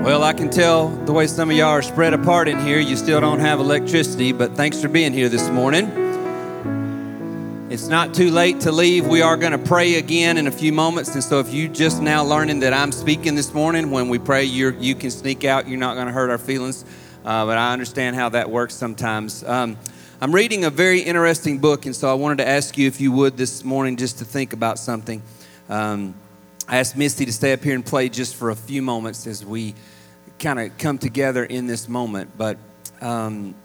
Well, I can tell the way some of y'all are spread apart in here, you still don't have electricity, but thanks for being here this morning. It's not too late to leave. We are going to pray again in a few moments, and so if you just now learning that I'm speaking this morning, when we pray, you can sneak out. You're not going to hurt our feelings, but I understand how that works sometimes. I'm reading a very interesting book, and so I wanted to ask you if you would this morning just to think about something. I asked Misty to stay up here and play just for a few moments as we kind of come together in this moment. But the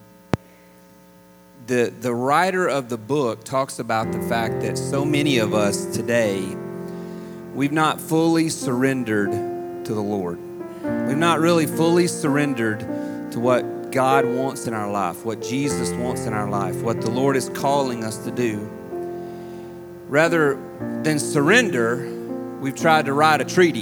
writer of the book talks about the fact that so many of us today, we've not fully surrendered to the Lord. We've not really fully surrendered to what God wants in our life, what Jesus wants in our life, what the Lord is calling us to do. Rather than surrender, we've tried to write a treaty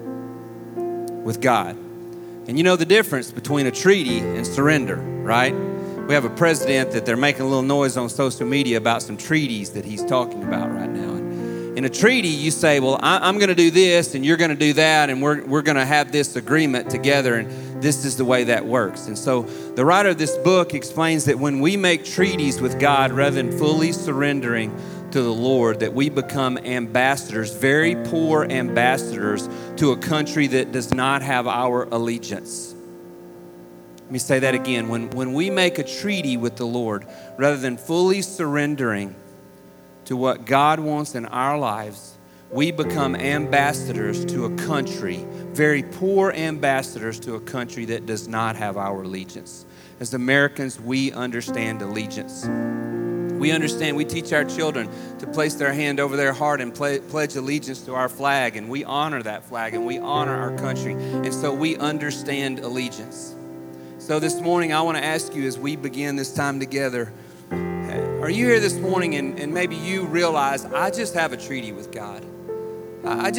with God. And you know the difference between a treaty and surrender, right? We have a president that they're making a little noise on social media about some treaties that he's talking about right now. And in a treaty, you say, well, I'm going to do this and you're going to do that, and we're going to have this agreement together, and this is the way that works. And so the writer of this book explains that when we make treaties with God rather than fully surrendering to the Lord, that we become ambassadors, very poor ambassadors to a country that does not have our allegiance. Let me say that again. When we make a treaty with the Lord, rather than fully surrendering to what God wants in our lives, we become ambassadors to a country, very poor ambassadors to a country that does not have our allegiance. As Americans, we understand allegiance. We understand, we teach our children to place their hand over their heart and pledge allegiance to our flag, and we honor that flag, and we honor our country, and so we understand allegiance. So this morning, I want to ask you as we begin this time together, are you here this morning and maybe you realize, I just have a treaty with God. I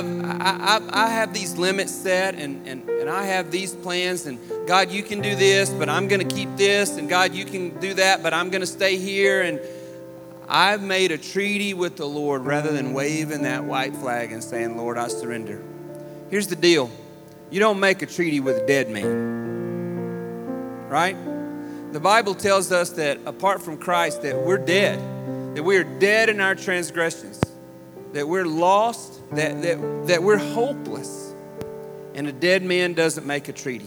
have these limits set, and I have these plans, and God, you can do this, but I'm going to keep this, and God, you can do that, but I'm going to stay here. And I've made a treaty with the Lord rather than waving that white flag and saying, Lord, I surrender. Here's the deal. You don't make a treaty with a dead man, right? The Bible tells us that apart from Christ, that we're dead, that we are dead in our transgressions, that we're lost, that we're hopeless, and a dead man doesn't make a treaty.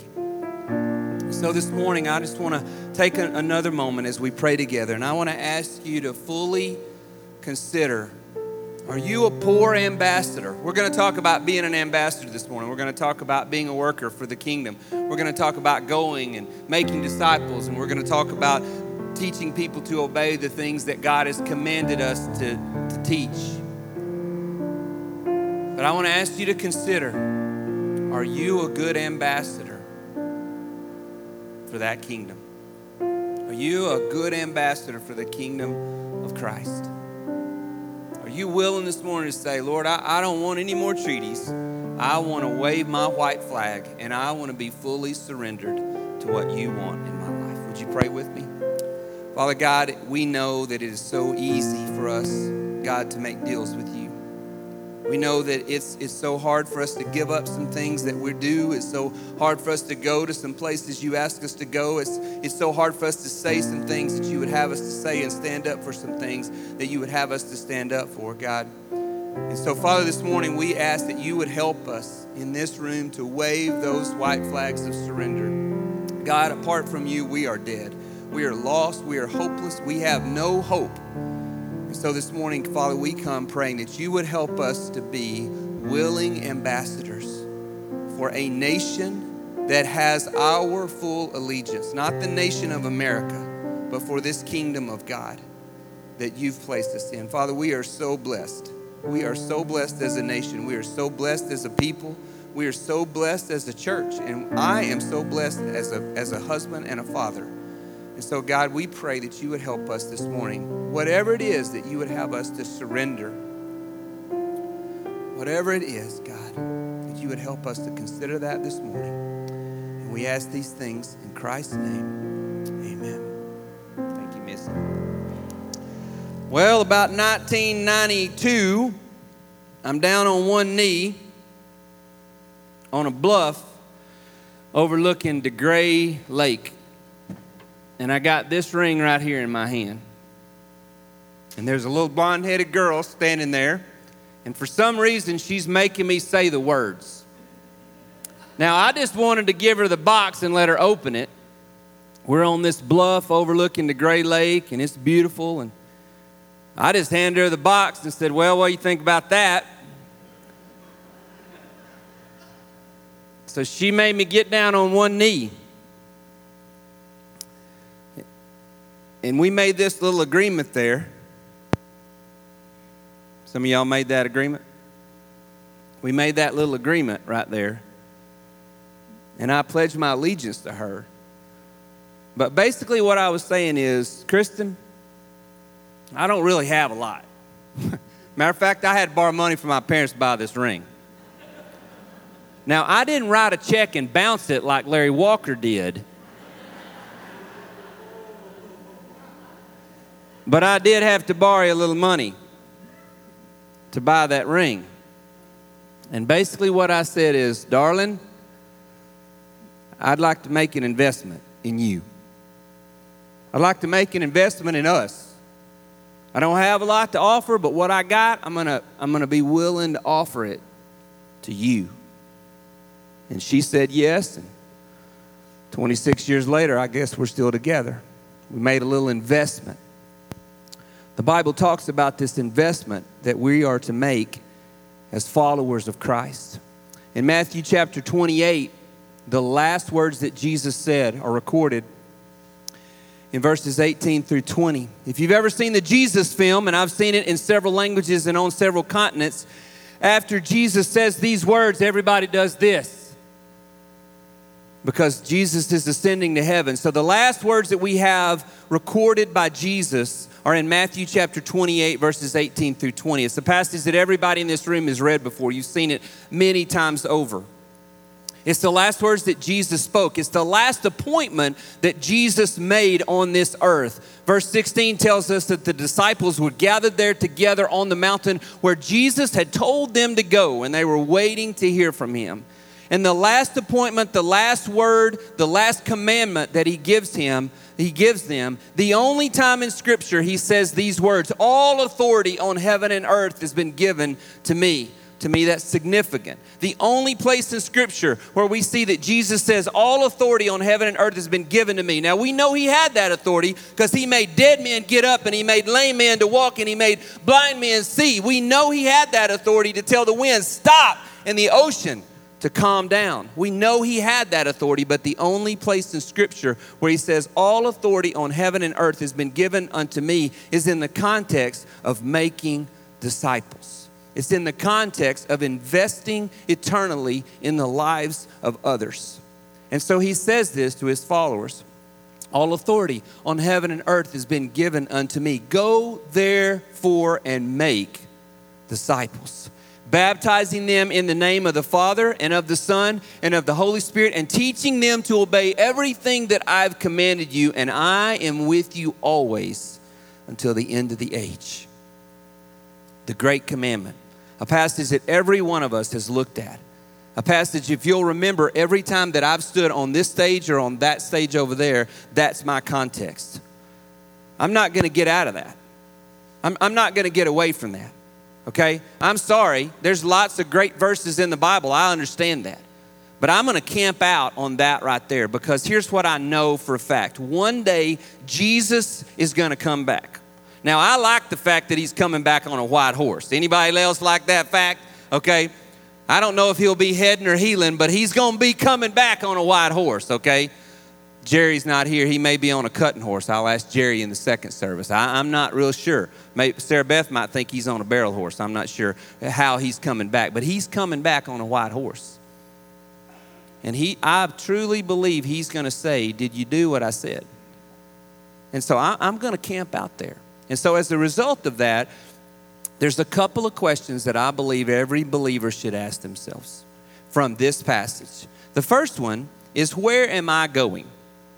So this morning, I just want to take another moment as we pray together, and I want to ask you to fully consider, are you a poor ambassador? We're going to talk about being an ambassador this morning. We're going to talk about being a worker for the kingdom. We're going to talk about going and making disciples, and we're going to talk about teaching people to obey the things that God has commanded us to teach. But I want to ask you to consider, are you a good ambassador for that kingdom? Are you a good ambassador for the kingdom of Christ? Are you willing this morning to say, Lord, I don't want any more treaties. I want to wave my white flag, and I want to be fully surrendered to what you want in my life. Would you pray with me? Father God, we know that it is so easy for us, God, to make deals with you. We know that it's so hard for us to give up some things that we do. It's so hard for us to go to some places you ask us to go. It's so hard for us to say some things that you would have us to say and stand up for some things that you would have us to stand up for, God. And so, Father, this morning we ask that you would help us in this room to wave those white flags of surrender. God, apart from you, we are dead. We are lost. We are hopeless. We have no hope. So this morning, Father, we come praying that you would help us to be willing ambassadors for a nation that has our full allegiance, not the nation of America, but for this kingdom of God that you've placed us in. Father, we are so blessed. We are so blessed as a nation. We are so blessed as a people. We are so blessed as a church. And I am so blessed as a husband and a father. And so, God, we pray that you would help us this morning. Whatever it is that you would have us to surrender, whatever it is, God, that you would help us to consider that this morning. And we ask these things in Christ's name. Amen. Thank you, Miss. Well, about 1992, I'm down on one knee on a bluff overlooking the Gray Lake. And I got this ring right here in my hand. And there's a little blonde-headed girl standing there. And for some reason, she's making me say the words. Now, I just wanted to give her the box and let her open it. We're on this bluff overlooking the Gray Lake, and it's beautiful. And I just handed her the box and said, well, what do you think about that? So she made me get down on one knee. And we made this little agreement there. Some of y'all made that agreement. We made that little agreement right there. And I pledged my allegiance to her. But basically what I was saying is, Kristen, I don't really have a lot. Matter of fact, I had to borrow money from my parents to buy this ring. Now, I didn't write a check and bounce it like Larry Walker did. But I did have to borrow a little money to buy that ring. And basically what I said is, darling, I'd like to make an investment in you. I'd like to make an investment in us. I don't have a lot to offer, but what I got, I'm gonna be willing to offer it to you. And she said yes, and 26 years later, I guess we're still together. We made a little investment. The Bible talks about this investment that we are to make as followers of Christ. In Matthew chapter 28, the last words that Jesus said are recorded in verses 18 through 20. If you've ever seen the Jesus film, and I've seen it in several languages and on several continents, after Jesus says these words, everybody does this, because Jesus is ascending to heaven. So the last words that we have recorded by Jesus are in Matthew chapter 28, verses 18 through 20. It's a passage that everybody in this room has read before. You've seen it many times over. It's the last words that Jesus spoke. It's the last appointment that Jesus made on this earth. Verse 16 tells us that the disciples were gathered there together on the mountain where Jesus had told them to go, and they were waiting to hear from him. And the last appointment, the last word, the last commandment that he gives them, the only time in Scripture he says these words, all authority on heaven and earth has been given to me. To me, that's significant. The only place in Scripture where we see that Jesus says, all authority on heaven and earth has been given to me. Now, we know he had that authority because he made dead men get up, and he made lame men to walk, and he made blind men see. We know he had that authority to tell the wind, stop, and the ocean to calm down. We know he had that authority, but the only place in Scripture where he says, all authority on heaven and earth has been given unto me is in the context of making disciples. It's in the context of investing eternally in the lives of others. And so he says this to his followers. All authority on heaven and earth has been given unto me. Go therefore and make disciples, baptizing them in the name of the Father and of the Son and of the Holy Spirit, and teaching them to obey everything that I've commanded you. And I am with you always until the end of the age. The great commandment. A passage that every one of us has looked at. A passage, if you'll remember, every time that I've stood on this stage or on that stage over there, that's my context. I'm not going to get out of that. I'm not going to get away from that, okay? I'm sorry. There's lots of great verses in the Bible. I understand that. But I'm going to camp out on that right there, because here's what I know for a fact. One day, Jesus is going to come back. Now, I like the fact that he's coming back on a white horse. Anybody else like that fact? Okay. I don't know if he'll be heading or heeling, but he's going to be coming back on a white horse, okay? Jerry's not here. He may be on a cutting horse. I'll ask Jerry in the second service. I'm not real sure. Maybe Sarah Beth might think he's on a barrel horse. I'm not sure how he's coming back, but he's coming back on a white horse. And I truly believe he's going to say, did you do what I said? And so I'm going to camp out there. And so as a result of that, there's a couple of questions that I believe every believer should ask themselves from this passage. The first one is, where am I going?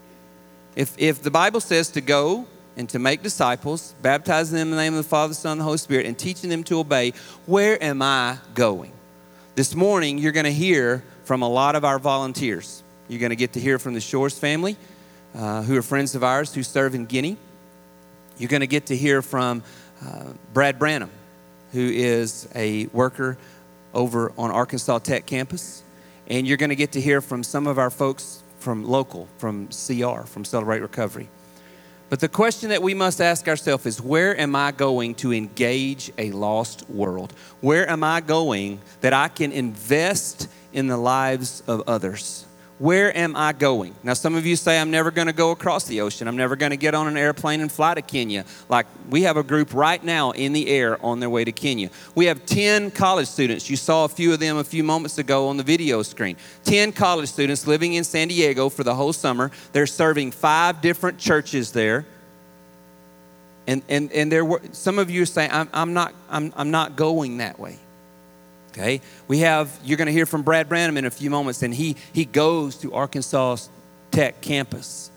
If the Bible says to go and to make disciples, baptizing them in the name of the Father, Son, and the Holy Spirit, and teaching them to obey, where am I going? This morning, you're going to hear from a lot of our volunteers. You're going to get to hear from the Shores family, who are friends of ours who serve in Guinea. You're going to get to hear from Brad Branham, who is a worker over on Arkansas Tech campus. And you're going to get to hear from some of our folks from CR, from Celebrate Recovery. But the question that we must ask ourselves is, where am I going to engage a lost world? Where am I going that I can invest in the lives of others? Where am I going? Now, some of you say, I'm never going to go across the ocean. I'm never going to get on an airplane and fly to Kenya. Like, we have a group right now in the air on their way to Kenya. We have 10 college students. You saw a few of them a few moments ago on the video screen. 10 college students living in San Diego for the whole summer. They're serving 5 different churches there. And there, some of you are saying, I'm not going that way. Okay, you're going to hear from Brad Branham in a few moments, and he goes to Arkansas Tech campus.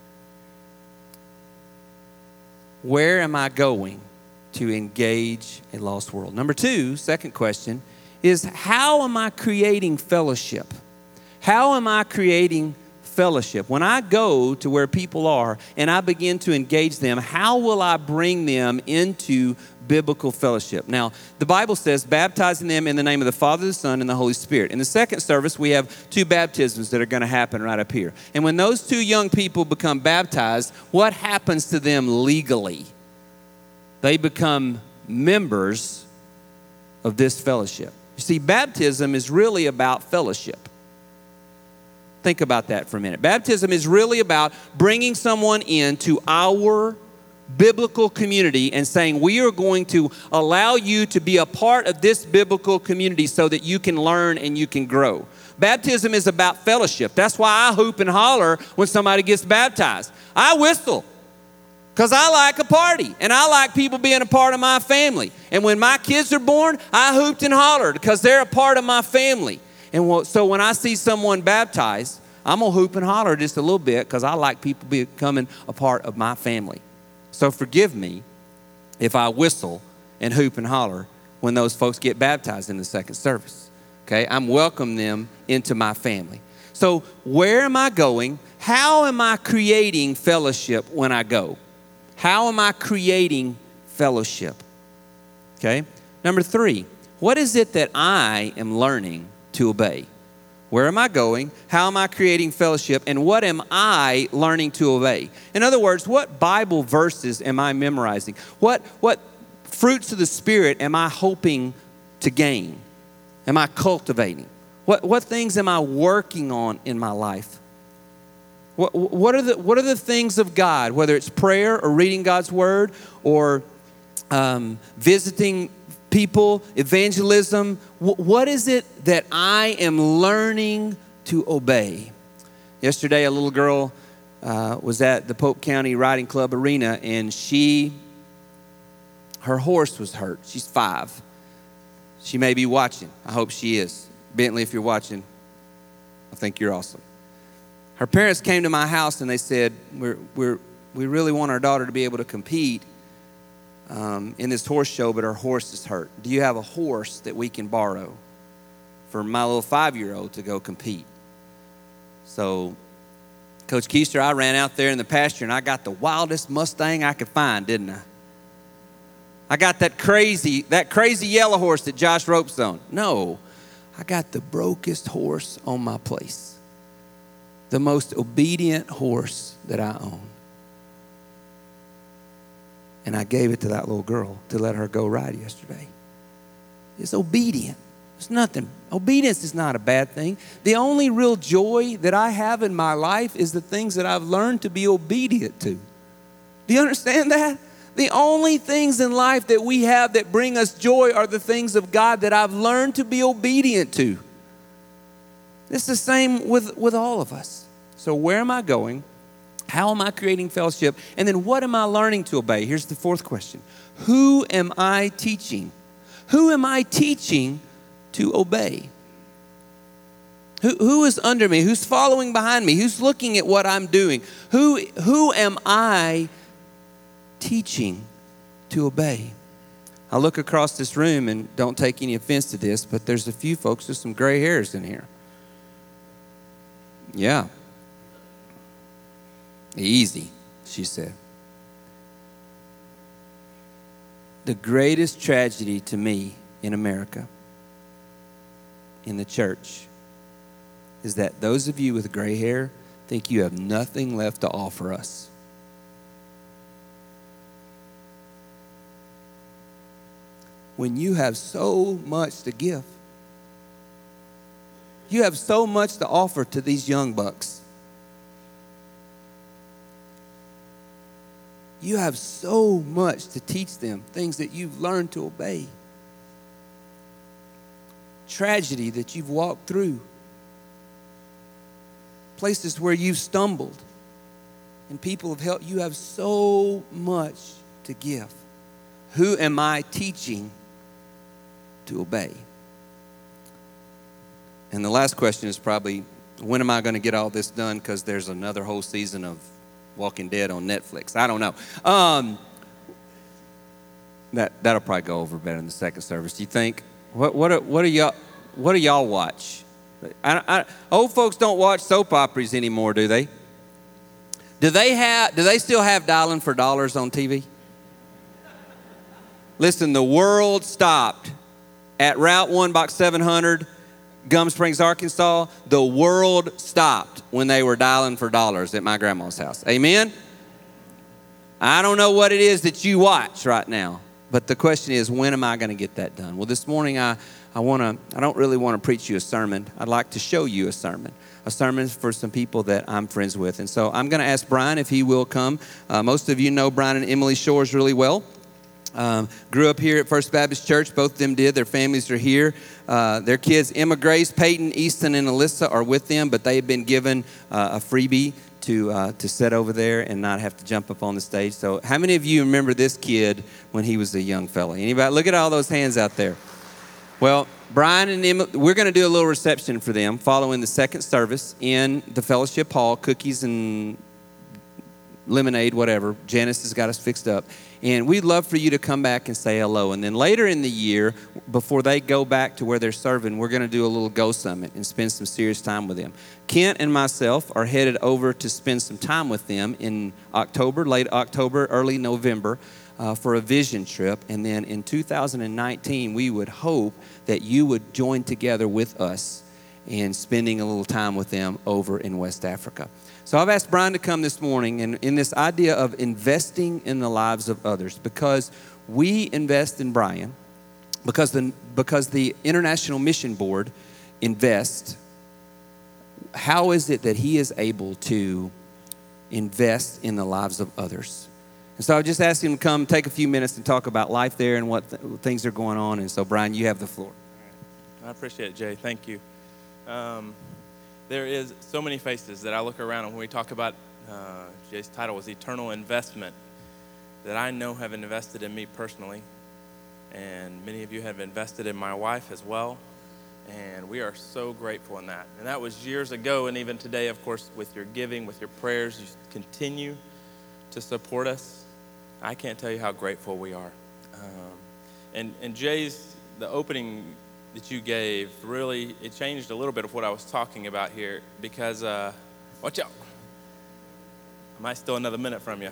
Where am I going to engage a lost world? Number 2, second question, is how am I creating fellowship? How am I creating fellowship? When I go to where people are and I begin to engage them, how will I bring them into biblical fellowship? Now, the Bible says, baptizing them in the name of the Father, the Son, and the Holy Spirit. In the second service, we have 2 baptisms that are going to happen right up here. And when those 2 young people become baptized, what happens to them legally? They become members of this fellowship. You see, baptism is really about fellowship. Think about that for a minute. Baptism is really about bringing someone into our biblical community and saying, we are going to allow you to be a part of this biblical community so that you can learn and you can grow. Baptism is about fellowship. That's why I hoop and holler when somebody gets baptized. I whistle because I like a party and I like people being a part of my family. And when my kids are born, I hooped and hollered because they're a part of my family. And so when I see someone baptized, I'm going to hoop and holler just a little bit because I like people becoming a part of my family. So forgive me if I whistle and hoop and holler when those folks get baptized in the second service. Okay, I'm welcoming them into my family. So where am I going? How am I creating fellowship when I go? How am I creating fellowship? Okay, number 3, what is it that I am learning to obey? Where am I going? How am I creating fellowship? And what am I learning to obey? In other words, what Bible verses am I memorizing? What fruits of the Spirit am I hoping to gain? Am I cultivating? What things am I working on in my life? What are the things of God, whether it's prayer or reading God's Word or visiting people, evangelism? What is it that I am learning to obey? Yesterday, a little girl was at the Polk County Riding Club Arena, and her horse was hurt. She's 5. She may be watching. I hope she is. Bentley, if you're watching, I think you're awesome. Her parents came to my house and they said, we really want our daughter to be able to compete in this horse show, but her horse is hurt. Do you have a horse that we can borrow for my little 5-year-old to go compete? So Coach Keister, I ran out there in the pasture and I got the wildest Mustang I could find, didn't I? I got that crazy yellow horse that Josh ropes on. No, I got the brokest horse on my place. The most obedient horse that I own. And I gave it to that little girl to let her go ride yesterday. It's obedient. It's nothing. Obedience is not a bad thing. The only real joy that I have in my life is the things that I've learned to be obedient to. Do you understand that? The only things in life that we have that bring us joy are the things of God that I've learned to be obedient to. It's the same with all of us. So where am I going? How am I creating fellowship? And then what am I learning to obey? Here's the 4th question. Who am I teaching? Who am I teaching to obey? Who is under me? Who's following behind me? Who's looking at what I'm doing? Who am I teaching to obey? I look across this room, and don't take any offense to this, but there's a few folks with some gray hairs in here. Yeah. Easy, she said. The greatest tragedy to me in America, in the church, is that those of you with gray hair think you have nothing left to offer us. When you have so much to give, you have so much to offer to these young bucks. You have so much to teach them, things that you've learned to obey. Tragedy that you've walked through. Places where you've stumbled and people have helped. You have so much to give. Who am I teaching to obey? And the last question is probably, when am I going to get all this done? Because there's another whole season of Walking Dead on Netflix. I don't know. That'll probably go over better in the second service. Do you think? What do y'all watch? Old folks don't watch soap operas anymore, do they? Do they still have Dialing for Dollars on TV? Listen, the world stopped at Route 1, Box 700, Gum Springs, Arkansas. The world stopped when they were dialing for dollars at my grandma's house. Amen? I don't know what it is that you watch right now, but the question is, when am I going to get that done? Well, this morning I don't really want to preach you a sermon. I'd like to show you a sermon for some people that I'm friends with. And so I'm going to ask Brian if he will come. Most of you know Brian and Emily Shores really well. Grew up here at First Baptist Church. Both of them did. Their families are here. Their kids, Emma Grace, Peyton, Easton, and Alyssa are with them, but they've been given a freebie to sit over there and not have to jump up on the stage. So how many of you remember this kid when he was a young fella? Anybody? Look at all those hands out there. Well, Brian and Emma, we're going to do a little reception for them following the second service in the fellowship hall. Cookies and lemonade, whatever. Janice has got us fixed up. And we'd love for you to come back and say hello. And then later in the year, before they go back to where they're serving, we're going to do a little Go Summit and spend some serious time with them. Kent and myself are headed over to spend some time with them in October, late October, early November, for a vision trip. And then in 2019, we would hope that you would join together with us in spending a little time with them over in West Africa. So I've asked Brian to come this morning and in this idea of investing in the lives of others, because we invest in Brian, because the International Mission Board invests. How is it that he is able to invest in the lives of others? And so I just asked him to come take a few minutes and talk about life there and what things are going on. And so, Brian, you have the floor. I appreciate it, Jay. Thank you. There is so many faces that I look around, and when we talk about, Jay's title was Eternal Investment, that I know have invested in me personally, and many of you have invested in my wife as well, and we are so grateful in that. And that was years ago, and even today, of course, with your giving, with your prayers, you continue to support us. I can't tell you how grateful we are. And Jay's, the opening that you gave, really, it changed a little bit of what I was talking about here, because, watch out, I might steal another minute from you,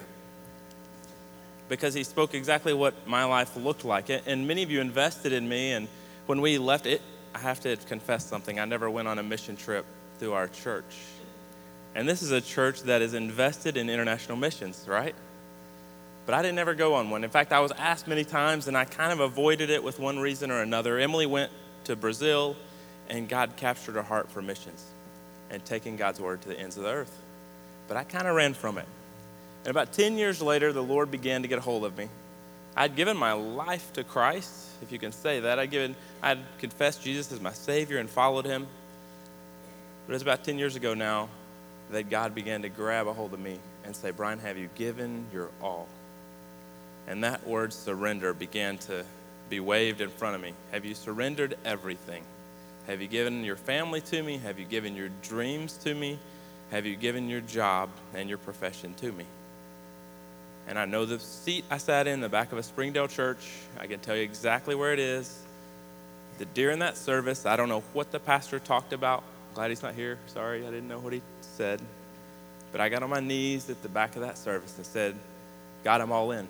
because he spoke exactly what my life looked like, and many of you invested in me, and when we left it, I have to confess something. I never went on a mission trip through our church, and this is a church that is invested in international missions, right? But I didn't ever go on one. In fact, I was asked many times, and I kind of avoided it with one reason or another. Emily went to Brazil, and God captured her heart for missions and taking God's word to the ends of the earth. But I kind of ran from it. And about 10 years later, the Lord began to get a hold of me. I'd given my life to Christ, if you can say that. I'd confessed Jesus as my Savior and followed him. But it was about 10 years ago now that God began to grab a hold of me and say, Brian, have you given your all? And that word surrender began to be waved in front of me. Have you surrendered everything? Have you given your family to me? Have you given your dreams to me? Have you given your job and your profession to me? And I know the seat I sat in the back of a Springdale church. I can tell you exactly where it is. That during that service, I don't know what the pastor talked about, Glad he's not here. Sorry, I didn't know what he said. But I got on my knees at the back of that service and said, God, I'm all in.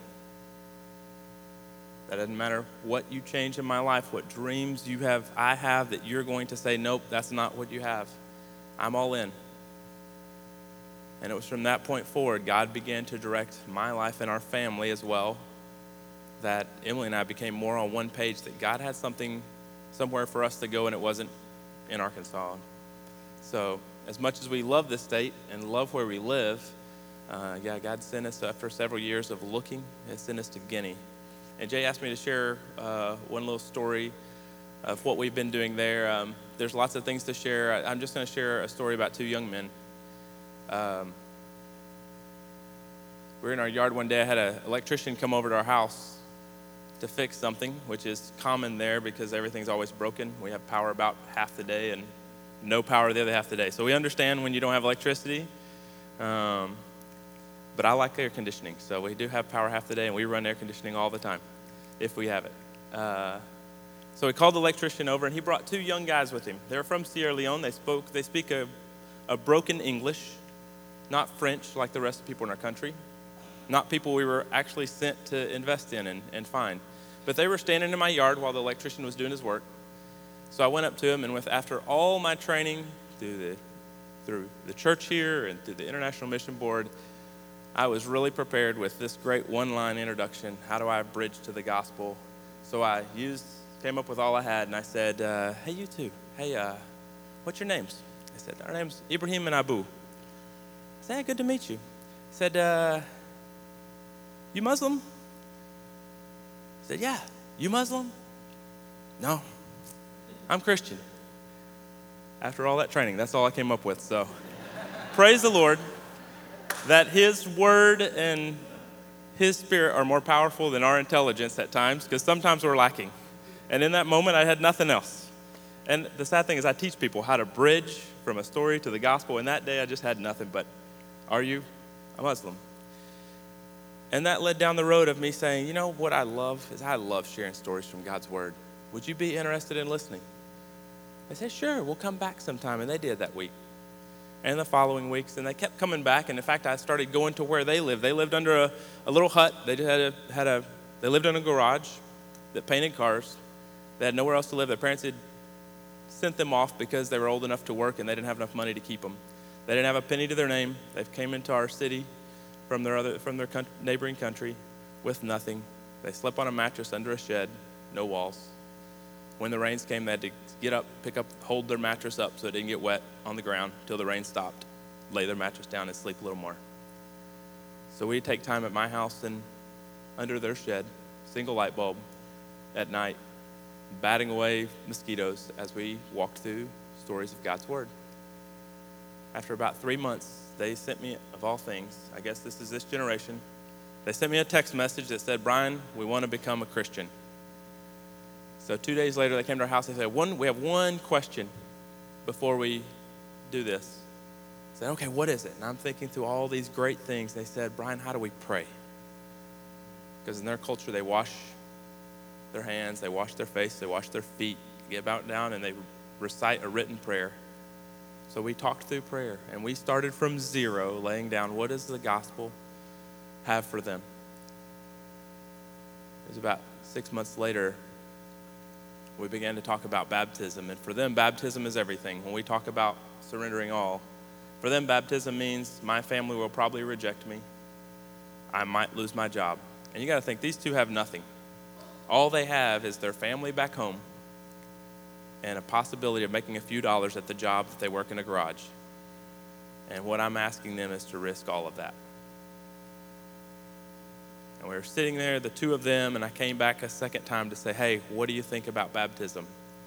That doesn't matter what you change in my life, what dreams I have that you're going to say, nope, that's not what you have. I'm all in. And it was from that point forward, God began to direct my life and our family as well, that Emily and I became more on one page, that God had something somewhere for us to go, and it wasn't in Arkansas. So as much as we love this state and love where we live, God sent us, after several years of looking, He sent us to Guinea. And Jay asked me to share one little story of what we've been doing there. There's lots of things to share. I'm just going to share a story about two young men. We were in our yard one day. I had an electrician come over to our house to fix something, which is common there because everything's always broken. We have power about half the day and no power the other half the day. So we understand when you don't have electricity. But I like air conditioning, so we do have power half the day, and we run air conditioning all the time, if we have it. So we called the electrician over, and he brought two young guys with him. They're from Sierra Leone. They speak a broken English, not French like the rest of the people in our country, not people we were actually sent to invest in and find. But they were standing in my yard while the electrician was doing his work. So I went up to him, and after all my training through the church here and through the International Mission Board, I was really prepared with this great one-line introduction. How do I bridge to the gospel? So I came up with all I had, and I said, hey, you two. Hey, what's your names? I said, our name's Ibrahim and Abu. I said, hey, good to meet you. I said, you Muslim? I said, yeah. You Muslim? No. I'm Christian. After all that training, that's all I came up with. So praise the Lord that His word and His spirit are more powerful than our intelligence at times, because sometimes we're lacking. And in that moment, I had nothing else. And the sad thing is I teach people how to bridge from a story to the gospel, and that day I just had nothing but, are you a Muslim? And that led down the road of me saying, you know what I love is I love sharing stories from God's word. Would you be interested in listening? I said, sure, we'll come back sometime. And they did that week. And the following weeks, and they kept coming back. And in fact, I started going to where they lived. They lived under a little hut. They they lived in a garage that painted cars. They had nowhere else to live. Their parents had sent them off because they were old enough to work and they didn't have enough money to keep them. They didn't have a penny to their name. They came into our city from their neighboring country with nothing. They slept on a mattress under a shed, no walls. When the rains came, they had to get up, hold their mattress up so it didn't get wet on the ground until the rain stopped, lay their mattress down and sleep a little more. So we'd take time at my house and under their shed, single light bulb at night, batting away mosquitoes as we walked through stories of God's word. After about 3 months, they sent me, of all things, I guess this is this generation, they sent me a text message that said, Brian, we want to become a Christian. So 2 days later, they came to our house. They said, we have one question before we do this. I said, okay, what is it? And I'm thinking through all these great things. They said, Brian, how do we pray? Because in their culture, they wash their hands, they wash their face, they wash their feet, get out down, and they recite a written prayer. So we talked through prayer, and we started from zero, laying down what does the gospel have for them. It was about 6 months later, we began to talk about baptism. And for them, baptism is everything. When we talk about surrendering all, for them, baptism means my family will probably reject me. I might lose my job. And you got to think, these two have nothing. All they have is their family back home and a possibility of making a few dollars at the job that they work in a garage. And what I'm asking them is to risk all of that. And we were sitting there, the two of them, and I came back a second time to say, hey, what do you think about baptism?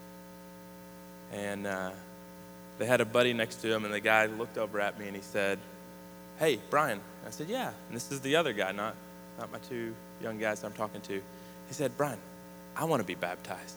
And they had a buddy next to him, and the guy looked over at me and he said, hey, Brian. I said, yeah. And this is the other guy, not my two young guys I'm talking to. He said, Brian, I want to be baptized.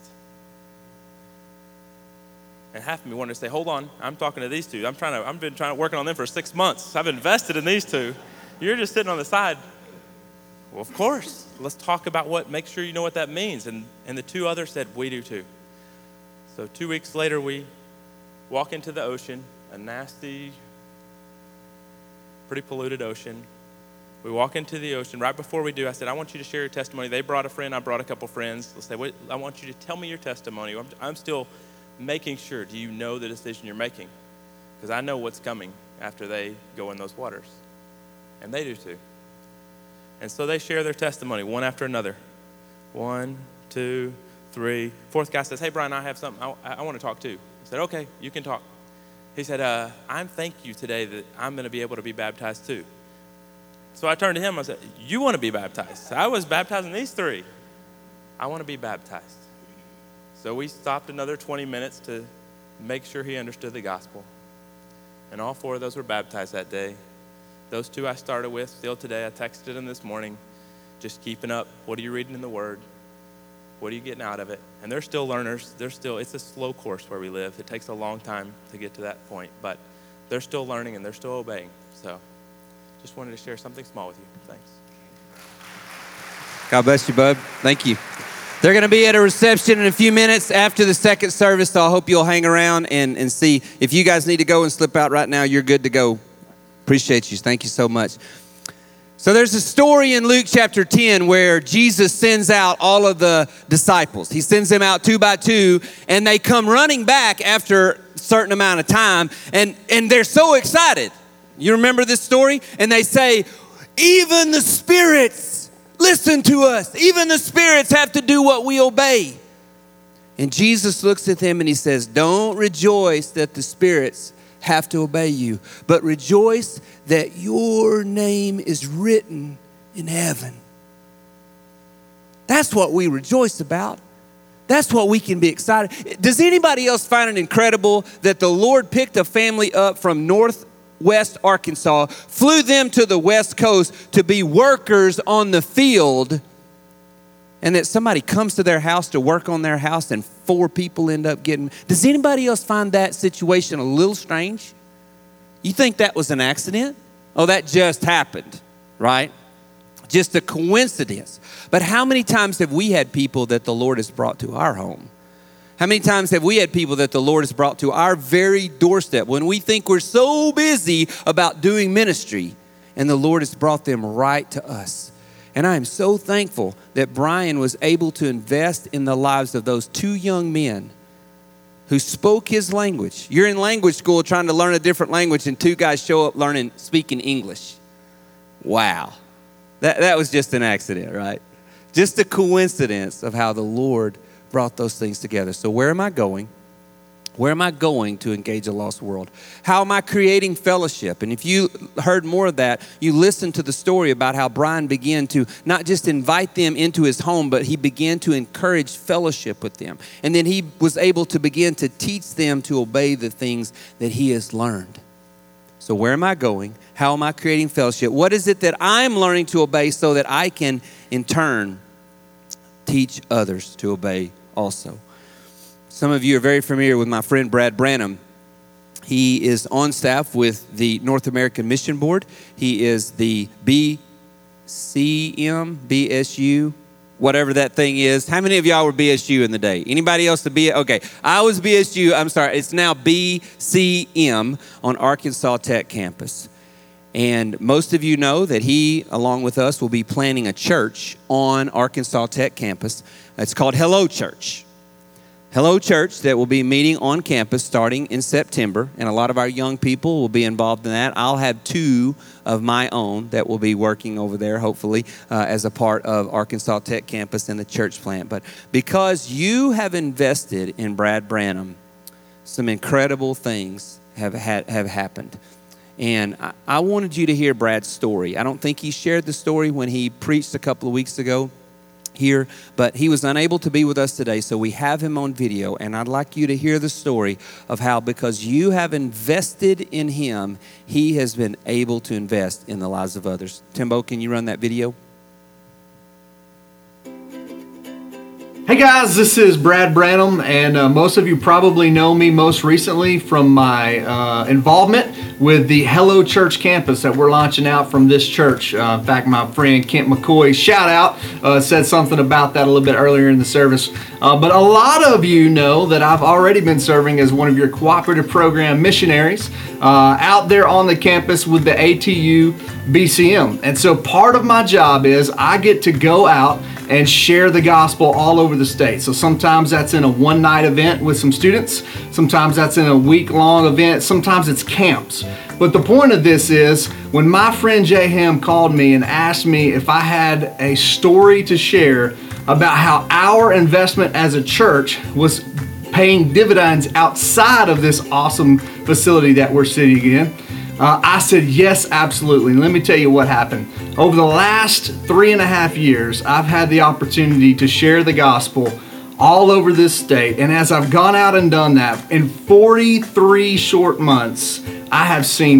And half of me wanted to say, hold on, I'm talking to these two. I've been working on them for 6 months. I've invested in these two. You're just sitting on the side. Well, of course. Let's talk about make sure you know what that means. And the two others said, we do too. So 2 weeks later, we walk into the ocean, a nasty, pretty polluted ocean. We walk into the ocean. Right before we do, I said, I want you to share your testimony. They brought a friend. I brought a couple friends. They said, I want you to tell me your testimony. I'm still making sure. Do you know the decision you're making? Because I know what's coming after they go in those waters. And they do too. And so they share their testimony one after another. 1, 2, 3. Fourth guy says, hey, Brian, I have something I want to talk to. I said, okay, you can talk. He said, I'm thank you today that I'm going to be able to be baptized too. So I turned to him. I said, you want to be baptized? I was baptizing these 3. I want to be baptized. So we stopped another 20 minutes to make sure he understood the gospel. And all 4 of those were baptized that day. Those 2 I started with, still today. I texted them this morning, just keeping up. What are you reading in the Word? What are you getting out of it? And they're still learners. It's a slow course where we live. It takes a long time to get to that point. But they're still learning and they're still obeying. So just wanted to share something small with you. Thanks. God bless you, bud. Thank you. They're going to be at a reception in a few minutes after the second service, so I hope you'll hang around and see. If you guys need to go and slip out right now, you're good to go. Appreciate you. Thank you so much. So there's a story in Luke chapter 10 where Jesus sends out all of the disciples. He sends them out 2 by 2, and they come running back after a certain amount of time, and they're so excited. You remember this story? And they say, even the spirits listen to us. Even the spirits have to do what we obey. And Jesus looks at them and he says, don't rejoice that the spirits have to obey you, but rejoice that your name is written in heaven. That's what we rejoice about. That's what we can be excited. Does anybody else find it incredible that the Lord picked a family up from Northwest Arkansas, flew them to the West Coast to be workers on the field, and that somebody comes to their house to work on their house and 4 people end up getting... Does anybody else find that situation a little strange? You think that was an accident? Oh, that just happened, right? Just a coincidence. But how many times have we had people that the Lord has brought to our home? How many times have we had people that the Lord has brought to our very doorstep when we think we're so busy about doing ministry, and the Lord has brought them right to us? And I am so thankful that Brian was able to invest in the lives of those 2 young men who spoke his language. You're in language school trying to learn a different language, and 2 guys show up speaking English. Wow. That was just an accident, right? Just a coincidence of how the Lord brought those things together. So where am I going? Where am I going to engage a lost world? How am I creating fellowship? And if you heard more of that, you listened to the story about how Brian began to not just invite them into his home, but he began to encourage fellowship with them. And then he was able to begin to teach them to obey the things that he has learned. So where am I going? How am I creating fellowship? What is it that I'm learning to obey so that I can, in turn, teach others to obey also? Some of you are very familiar with my friend Brad Branham. He is on staff with the North American Mission Board. He is the BCM, BSU, whatever that thing is. How many of y'all were BSU in the day? Anybody else to be? Okay, I was BSU. I'm sorry. It's now BCM on Arkansas Tech campus. And most of you know that he, along with us, will be planning a church on Arkansas Tech campus. It's called Hello Church. Hello Church that will be meeting on campus starting in September, and a lot of our young people will be involved in that. I'll have 2 of my own that will be working over there, hopefully, as a part of Arkansas Tech campus and the church plant. But because you have invested in Brad Branham, some incredible things have happened. And I wanted you to hear Brad's story. I don't think he shared the story when he preached a couple of weeks ago here, but he was unable to be with us today, so we have him on video, and I'd like you to hear the story of how, because you have invested in him, he has been able to invest in the lives of others. Timbo, can you run that video? Hey guys, this is Brad Branham, and most of you probably know me most recently from my involvement with the Hello Church campus that we're launching out from this church. In fact, my friend Kent McCoy, shout out, said something about that a little bit earlier in the service. But a lot of you know that I've already been serving as one of your cooperative program missionaries out there on the campus with the ATU BCM. And so part of my job is I get to go out and share the gospel all over the state. So sometimes that's in a one-night event with some students. Sometimes that's in a week-long event. Sometimes it's camps. But the point of this is, when my friend Jay Ham called me and asked me if I had a story to share about how our investment as a church was paying dividends outside of this awesome facility that we're sitting in, I said, yes, absolutely. And let me tell you what happened. Over the last 3.5 years, I've had the opportunity to share the gospel all over this state. And as I've gone out and done that, in 43 short months, I have seen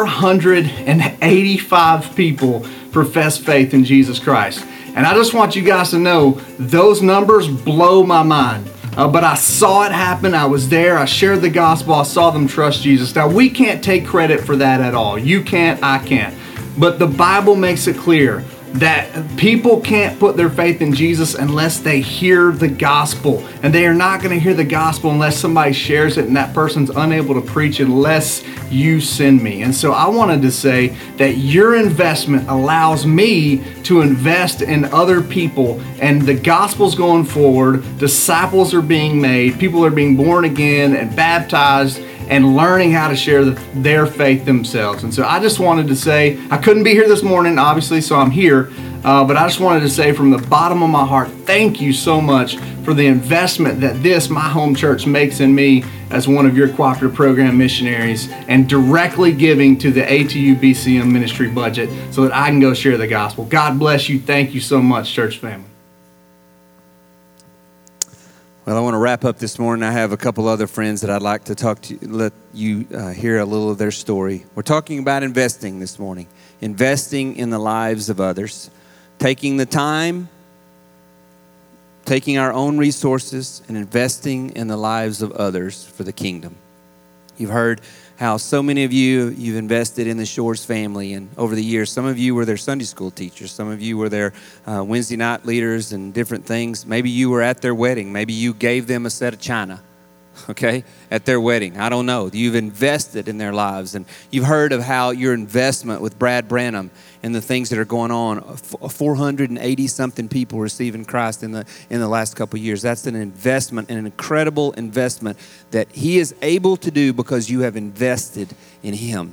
485 people profess faith in Jesus Christ. And I just want you guys to know, those numbers blow my mind. But I saw it happen. I was there. I shared the gospel. I saw them trust Jesus. Now, we can't take credit for that at all. You can't. I can't. But the Bible makes it clear that people can't put their faith in Jesus unless they hear the gospel. And they are not going to hear the gospel unless somebody shares it, and that person's unable to preach unless you send me. And so I wanted to say that your investment allows me to invest in other people, and the gospel's going forward. Disciples are being made. People are being born again and baptized and learning how to share their faith themselves. And so I just wanted to say, I couldn't be here this morning, obviously, so I'm here. But I just wanted to say from the bottom of my heart, thank you so much for the investment that this, my home church, makes in me as one of your cooperative program missionaries, and directly giving to the ATU BCM ministry budget so that I can go share the gospel. God bless you. Thank you so much, church family. Well, I want to wrap up this morning. I have a couple other friends that I'd like to talk to, let you hear a little of their story. We're talking about investing this morning, investing in the lives of others, taking the time, taking our own resources, and investing in the lives of others for the kingdom. You've heard how so many of you've invested in the Shores family, and over the years, some of you were their Sunday school teachers, some of you were their Wednesday night leaders and different things. Maybe you were at their wedding. Maybe you gave them a set of china, okay, at their wedding. I don't know. You've invested in their lives, and you've heard of how your investment with Brad Branham and the things that are going on, 480-something people receiving Christ in the last couple of years. That's an investment, an incredible investment that he is able to do because you have invested in him.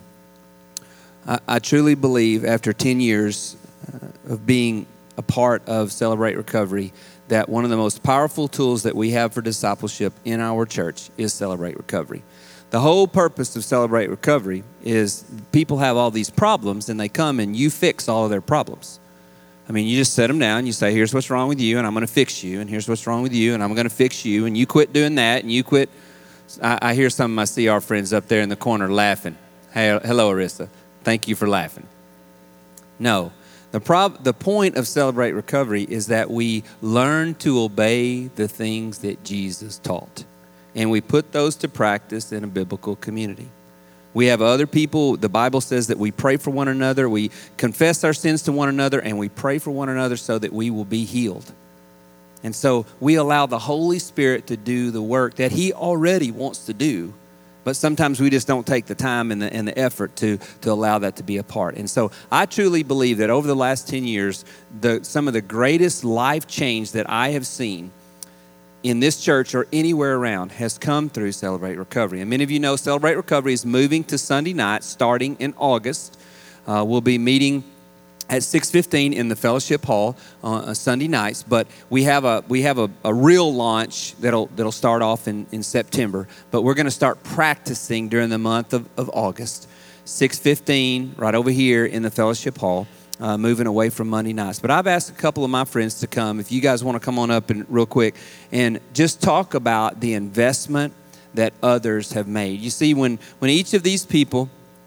I truly believe after 10 years of being a part of Celebrate Recovery that one of the most powerful tools that we have for discipleship in our church is Celebrate Recovery. The whole purpose of Celebrate Recovery is people have all these problems, and they come and you fix all of their problems. I mean, you just set them down, you say, here's what's wrong with you, and I'm going to fix you, and here's what's wrong with you, and I'm going to fix you, and you quit doing that, and you quit. I hear some of my CR friends up there in the corner laughing. Hey, hello, Arissa. Thank you for laughing. No. The point of Celebrate Recovery is that we learn to obey the things that Jesus taught, and we put those to practice in a biblical community. We have other people. The Bible says that we pray for one another, we confess our sins to one another, and we pray for one another so that we will be healed. And so we allow the Holy Spirit to do the work that he already wants to do, but sometimes we just don't take the time and the effort to allow that to be a part. And so I truly believe that over the last 10 years, some of the greatest life change that I have seen in this church or anywhere around has come through Celebrate Recovery. And many of you know Celebrate Recovery is moving to Sunday nights starting in August. We'll be meeting at 6:15 in the fellowship hall on Sunday nights, but we have a real launch that'll start off in September, but we're going to start practicing during the month of August. 6:15 right over here in the fellowship hall, moving away from Monday nights. But I've asked a couple of my friends to come, if you guys want to come on up and real quick and just talk about the investment that others have made. You see, when each of these people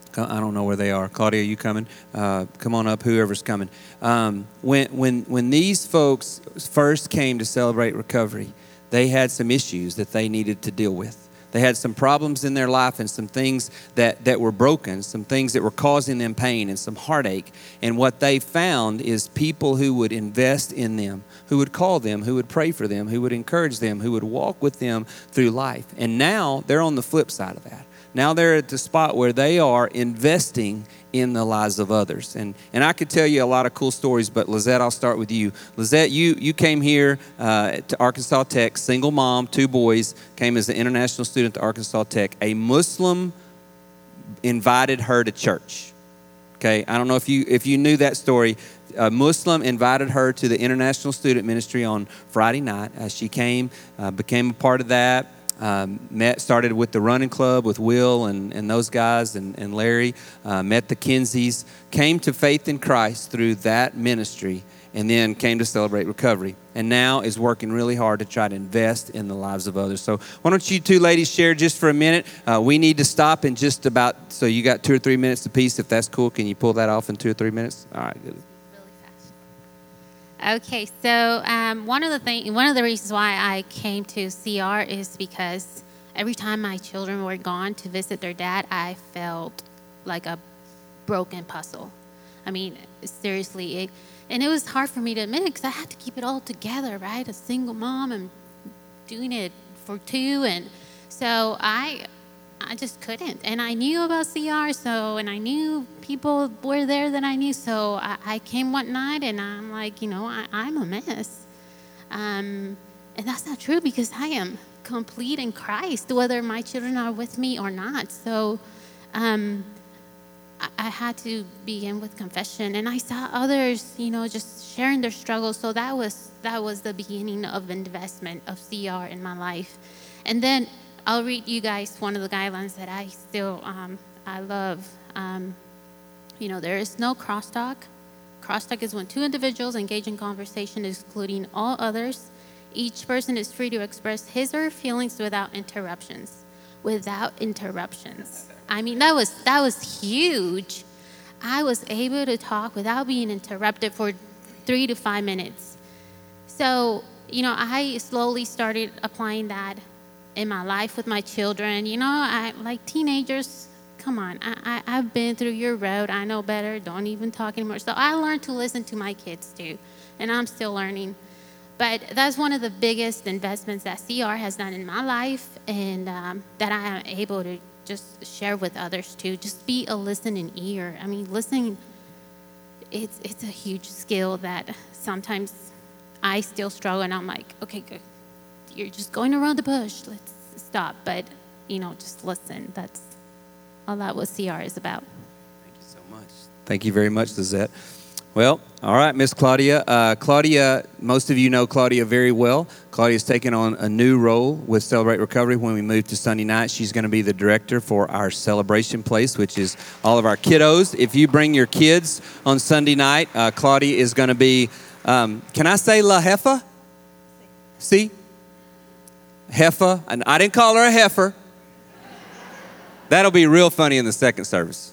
I don't know where they are. Claudia, you coming? Come on up, whoever's coming. When these folks first came to Celebrate Recovery, they had some issues that they needed to deal with. They had some problems in their life and some things that were broken, some things that were causing them pain and some heartache. And what they found is people who would invest in them, who would call them, who would pray for them, who would encourage them, who would walk with them through life. And now they're on the flip side of that. Now they're at the spot where they are investing in the lives of others. And I could tell you a lot of cool stories, but Lizette, I'll start with you. Lizette, you came here to Arkansas Tech, single mom, 2 boys, came as an international student to Arkansas Tech. A Muslim invited her to church. Okay, I don't know if you knew that story. A Muslim invited her to the international student ministry on Friday night. She came, became a part of that. Started with the running club with Will and those guys and Larry, met the Kinseys, came to faith in Christ through that ministry, and then came to Celebrate Recovery, and now is working really hard to try to invest in the lives of others. So why don't you 2 ladies share just for a minute? We need to stop in just about, so you got 2 or 3 minutes apiece. If that's cool, can you pull that off in 2 or 3 minutes? All right, good. Okay, so one of the reasons why I came to CR is because every time my children were gone to visit their dad, I felt like a broken puzzle. I mean, seriously, and it was hard for me to admit it because I had to keep it all together, right? A single mom and doing it for 2, and so I just couldn't. And I knew about CR, and I knew people were there that I knew. So I came one night, and I'm like, I'm a mess. And that's not true because I am complete in Christ, whether my children are with me or not. So I had to begin with confession. And I saw others, just sharing their struggles. So that was the beginning of investment of CR in my life. And then I'll read you guys one of the guidelines that I still I love. There is no crosstalk. Crosstalk is when 2 individuals engage in conversation excluding all others. Each person is free to express his or her feelings without interruptions. Without interruptions. I mean, that was huge. I was able to talk without being interrupted for 3 to 5 minutes. So, I slowly started applying that in my life with my children. I like teenagers, come on, I've been through your road. I know better. Don't even talk anymore. So I learned to listen to my kids too, and I'm still learning. But that's one of the biggest investments that CR has done in my life, and that I am able to just share with others too. Just be a listening ear. I mean, listening, it's a huge skill that sometimes I still struggle, and I'm like, okay, good. You're just going around the bush. Let's stop. But, just listen. That's all that what CR is about. Thank you so much. Thank you very much, Lizette. Well, all right, Miss Claudia. Claudia, most of you know Claudia very well. Claudia's taken on a new role with Celebrate Recovery when we move to Sunday night. She's going to be the director for our celebration place, which is all of our kiddos. If you bring your kids on Sunday night, Claudia is going to be, can I say La Jefa? See? Heifer, and I didn't call her a heifer. That'll be real funny in the second service.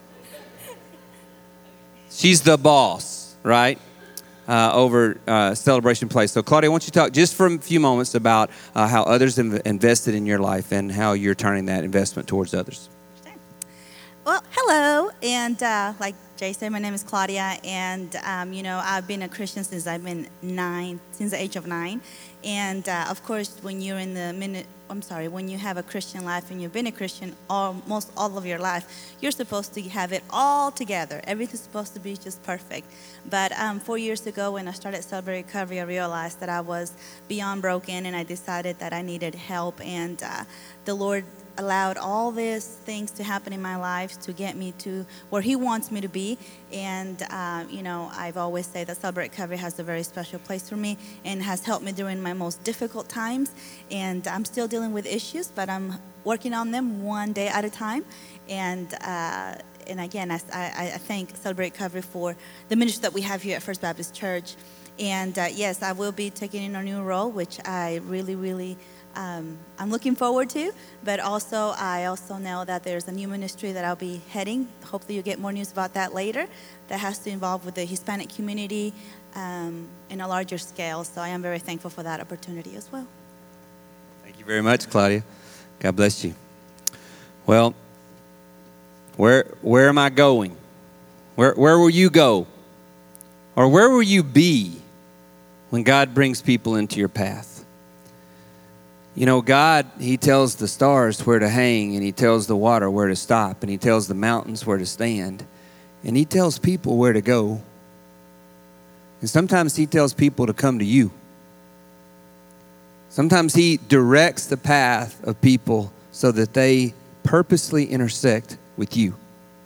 She's the boss, right? Over Celebration Place. So, Claudia, I want you to talk just for a few moments about how others have invested in your life and how you're turning that investment towards others. Well, hello, and like Jay said, my name is Claudia, and I've been a Christian since I've been 9, since the age of 9, and of course, when you're when you have a Christian life and you've been a Christian almost all of your life, you're supposed to have it all together. Everything's supposed to be just perfect. But 4 years ago, when I started Celebrate Recovery, I realized that I was beyond broken, and I decided that I needed help, and the Lord allowed all these things to happen in my life to get me to where He wants me to be. And, I've always said that Celebrate Recovery has a very special place for me and has helped me during my most difficult times. And I'm still dealing with issues, but I'm working on them one day at a time. And again, I thank Celebrate Recovery for the ministry that we have here at First Baptist Church. And yes, I will be taking in a new role, which I really, really I'm looking forward to. But also, I also know that there's a new ministry that I'll be heading. Hopefully you'll get more news about that later. That has to involve with the Hispanic community in a larger scale. So I am very thankful for that opportunity as well. Thank you very much, Claudia. God bless you. Well, where am I going? Where will you go? Or where will you be when God brings people into your path? You know, God, He tells the stars where to hang, and He tells the water where to stop, and He tells the mountains where to stand, and He tells people where to go. And sometimes He tells people to come to you. Sometimes He directs the path of people so that they purposely intersect with you.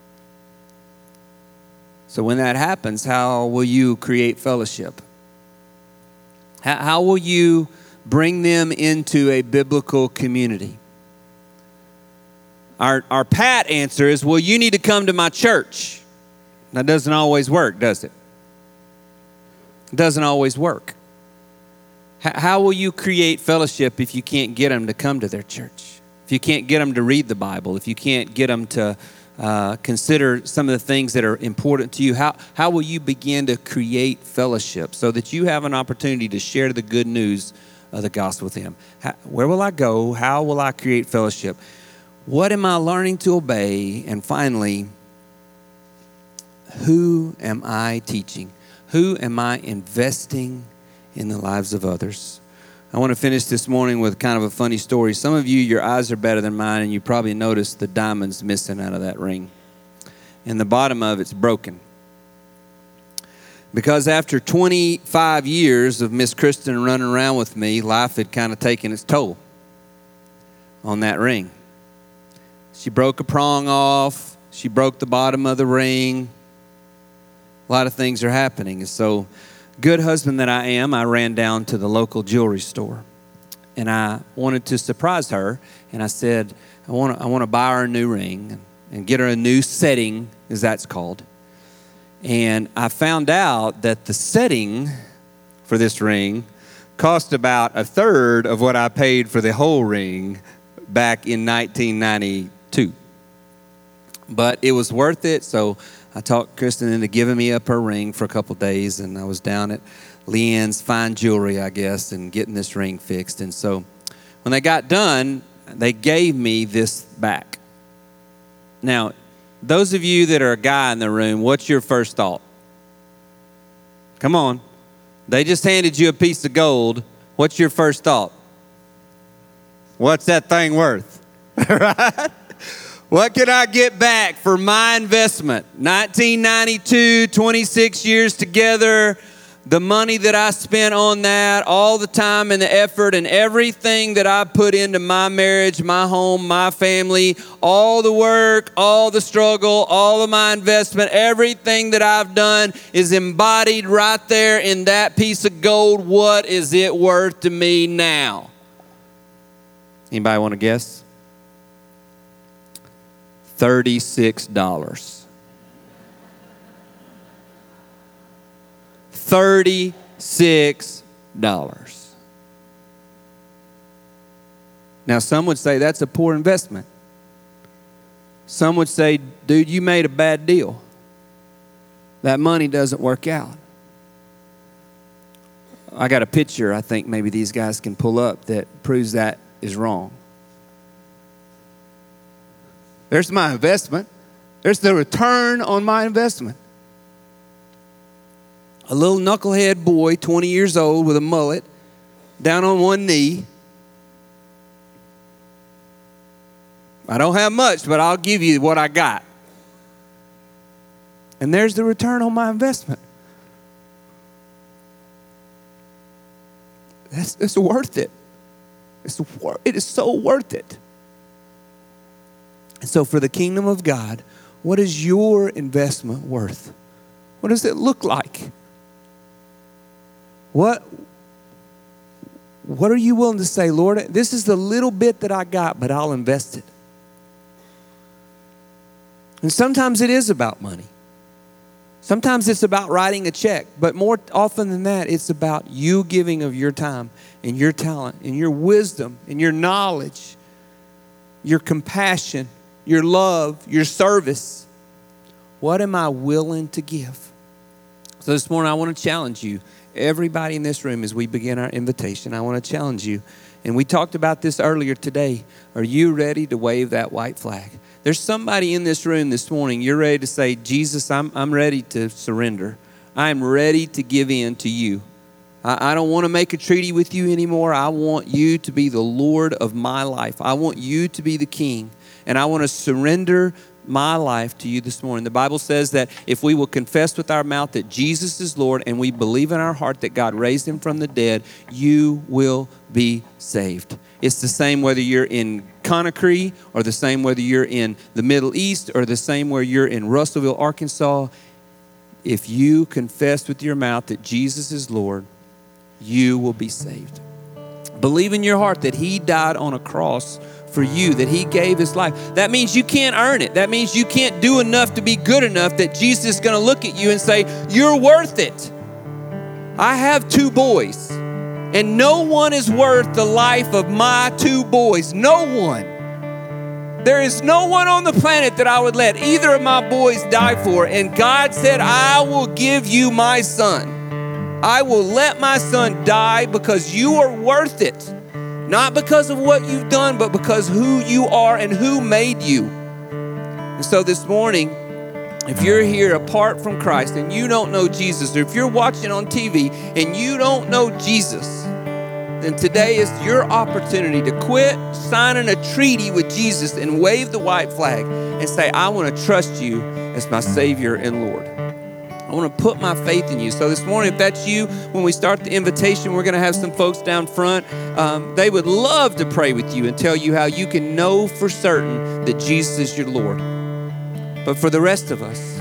So when that happens, how will you create fellowship? How will you bring them into a biblical community? Our pat answer is, well, you need to come to my church. That doesn't always work, does it? It doesn't always work. How will you create fellowship if you can't get them to come to their church? If you can't get them to read the Bible, if you can't get them to consider some of the things that are important to you, how will you begin to create fellowship so that you have an opportunity to share the good news of the gospel with them? Where will I go? How will I create fellowship? What am I learning to obey? And finally, who am I teaching? Who am I investing in the lives of others? I want to finish this morning with kind of a funny story. Some of you, your eyes are better than mine, and you probably noticed the diamond's missing out of that ring. And the bottom of it's broken. Because after 25 years of Miss Kristen running around with me, life had kind of taken its toll on that ring. She broke a prong off. She broke the bottom of the ring. A lot of things are happening. And so, good husband that I am, I ran down to the local jewelry store. And I wanted to surprise her. And I said, I want to buy her a new ring and get her a new setting, as that's called. And I found out that the setting for this ring cost about a third of what I paid for the whole ring back in 1992. But it was worth it, so I talked Kristen into giving me up her ring for a couple days, and I was down at Leanne's Fine Jewelry, I guess, and getting this ring fixed. And so when they got done, they gave me this back. Now, those of you that are a guy in the room, what's your first thought? Come on. They just handed you a piece of gold. What's your first thought? What's that thing worth? Right? What can I get back for my investment? 1992, 26 years together, the money that I spent on that, all the time and the effort and everything that I put into my marriage, my home, my family, all the work, all the struggle, all of my investment, everything that I've done is embodied right there in that piece of gold. What is it worth to me now? Anybody want to guess? $36. $36. Now, some would say that's a poor investment. Some would say, dude, you made a bad deal. That money doesn't work out. I got a picture I think maybe these guys can pull up that proves that is wrong. There's my investment. There's the return on my investment. A little knucklehead boy, 20 years old with a mullet, down on one knee. I don't have much, but I'll give you what I got. And there's the return on my investment. It's worth it. It is so worth it. And so for the kingdom of God, what is your investment worth? What does it look like? What are you willing to say, Lord, this is the little bit that I got, but I'll invest it. And sometimes it is about money. Sometimes it's about writing a check, but more often than that, it's about you giving of your time and your talent and your wisdom and your knowledge, your compassion, your love, your service. What am I willing to give? So this morning, I want to challenge you, everybody in this room, as we begin our invitation. I want to challenge you. And we talked about this earlier today. Are you ready to wave that white flag? There's somebody in this room this morning, you're ready to say, Jesus, I'm ready to surrender. I'm ready to give in to you. I don't want to make a treaty with you anymore. I want you to be the Lord of my life. I want you to be the King. And I want to surrender my life to you this morning. The Bible says that if we will confess with our mouth that Jesus is Lord and we believe in our heart that God raised him from the dead, you will be saved. It's the same whether you're in Conakry or the same whether you're in the Middle East or the same where you're in Russellville, Arkansas. If you confess with your mouth that Jesus is Lord, you will be saved. Believe in your heart that he died on a cross for you, that he gave his life. That means you can't earn it. That means you can't do enough to be good enough that Jesus is going to look at you and say, you're worth it. I have 2 boys, and no one is worth the life of my 2 boys. No one. There is no one on the planet that I would let either of my boys die for. And God said, I will give you my son. I will let my son die because you are worth it. Not because of what you've done, but because who you are and who made you. And so this morning, if you're here apart from Christ and you don't know Jesus, or if you're watching on TV and you don't know Jesus, then today is your opportunity to quit signing a treaty with Jesus and wave the white flag and say, I want to trust you as my Savior and Lord. I want to put my faith in you. So this morning, if that's you, when we start the invitation, we're going to have some folks down front. They would love to pray with you and tell you how you can know for certain that Jesus is your Lord. But for the rest of us,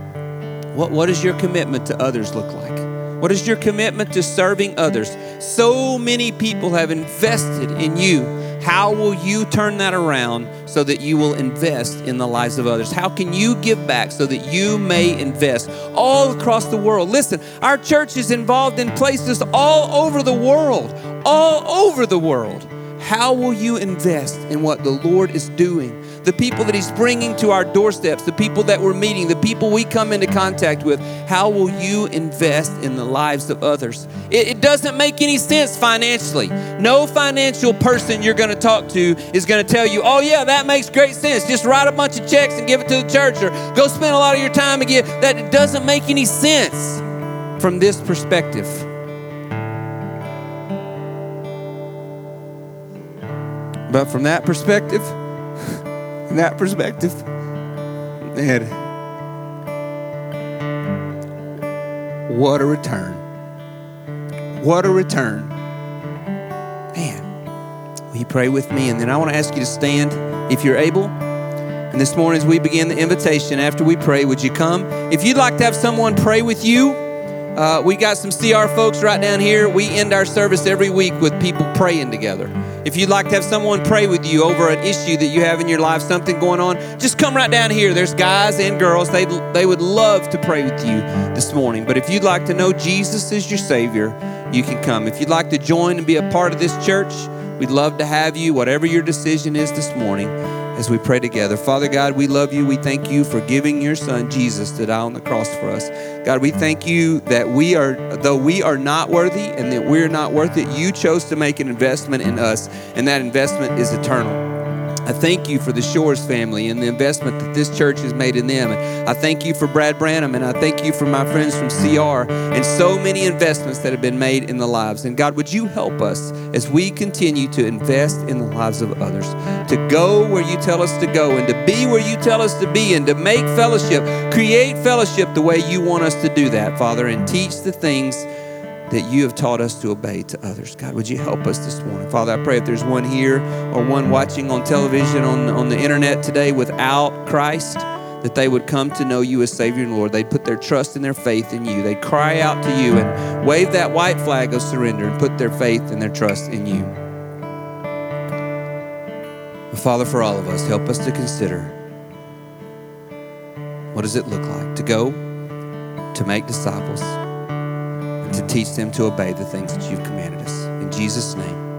what does your commitment to others look like? What is your commitment to serving others? So many people have invested in you. How will you turn that around so that you will invest in the lives of others? How can you give back so that you may invest all across the world? Listen, our church is involved in places all over the world, all over the world. How will you invest in what the Lord is doing? The people that he's bringing to our doorsteps, the people that we're meeting, the people we come into contact with. How will you invest in the lives of others? It doesn't make any sense financially. No financial person you're going to talk to is going to tell you, oh yeah, that makes great sense. Just write a bunch of checks and give it to the church, or go spend a lot of your time and give. That it doesn't make any sense from this perspective. But from that perspective, man, what a return. What a return. Man, will you pray with me? And then I want to ask you to stand if you're able. And this morning as we begin the invitation, after we pray, would you come? If you'd like to have someone pray with you, we got some CR folks right down here. We end our service every week with people praying together. If you'd like to have someone pray with you over an issue that you have in your life, something going on, just come right down here. There's guys and girls. They would love to pray with you this morning. But if you'd like to know Jesus is your Savior, you can come. If you'd like to join and be a part of this church, we'd love to have you, whatever your decision is this morning, as we pray together. Father God, we love you. We thank you for giving your son, Jesus, to die on the cross for us. God, we thank you that though we are not worthy and that we're not worth it, you chose to make an investment in us, and that investment is eternal. I thank you for the Shores family and the investment that this church has made in them. And I thank you for Brad Branham, and I thank you for my friends from CR and so many investments that have been made in the lives. And God, would you help us as we continue to invest in the lives of others, to go where you tell us to go and to be where you tell us to be, and to make fellowship, create fellowship the way you want us to do that, Father, and teach the things that you have taught us to obey to others. God, would you help us this morning? Father, I pray if there's one here or one watching on television, on the internet today without Christ, that they would come to know you as Savior and Lord. They'd put their trust and their faith in you. They'd cry out to you and wave that white flag of surrender and put their faith and their trust in you. But Father, for all of us, help us to consider, what does it look like to go to make disciples and to teach them to obey the things that you've commanded us. In Jesus' name.